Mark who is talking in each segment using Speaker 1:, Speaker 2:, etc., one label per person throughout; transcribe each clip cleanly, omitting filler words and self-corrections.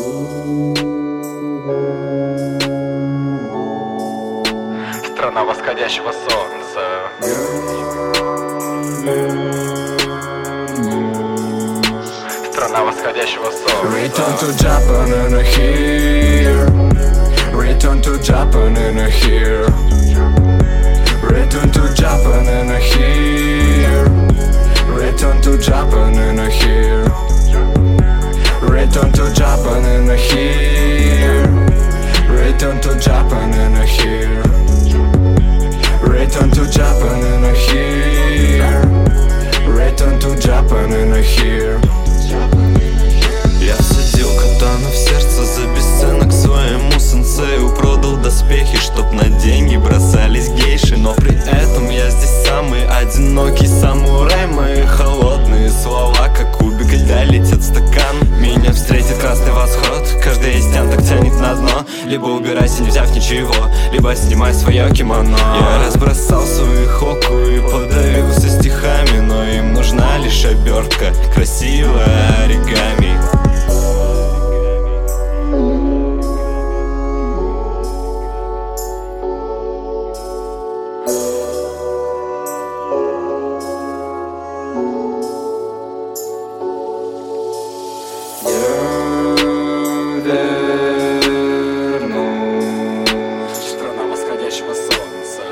Speaker 1: Страна восходящего солнца. Страна восходящего солнца.
Speaker 2: Return to Japan and here. Return to Japan and here. Return to Japan and here. Return to Japan and here. Return to Japan and here. Return to Japan and here. Return to Japan and here. Return to Japan and here.
Speaker 3: Я всадил катану в сердце за бесценок своему сенсею. Продал доспехи, чтоб на деньги бросались гейши. Но при этом я здесь самый одинокий самурай. Мои холодные слова, как кубик льда, летят в стакан. Меня встретит красный восход. Каждый из тян так тянет на дно. Либо убирайся, не взяв ничего, либо снимай свое кимоно. Я разбросал свои хоку и подавился стихами, но им нужна лишь обертка, красивая оригами.
Speaker 1: Страна восходящего солнца.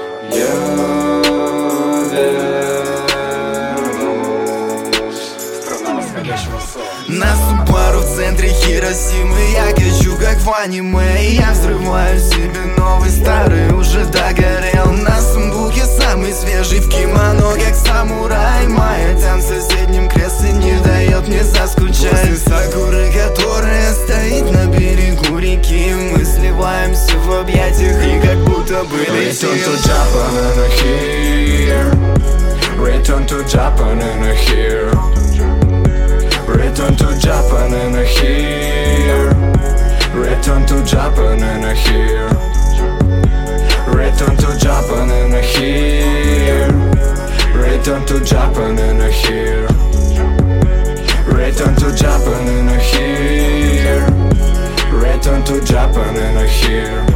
Speaker 1: Страна восходящего солнца.
Speaker 4: На Субару в центре Хиросимы я качу как в аниме. И я взрываю себе новый, старый уже догорел. На Самбуке самый свежий в кимоно, как самурай. Моя там в соседнем кресле не дает мне заскучать. После сакуры, которая стоит на берегу реки, мы сливаемся в объятиях и как будто бы летим.
Speaker 2: Return to Japan and here. Return to Japan and here. Return to Japan and here. Return to Japan and here. Return to Japan and here. Return to Japan and here. Return to Japan and here. Return to Japan and here.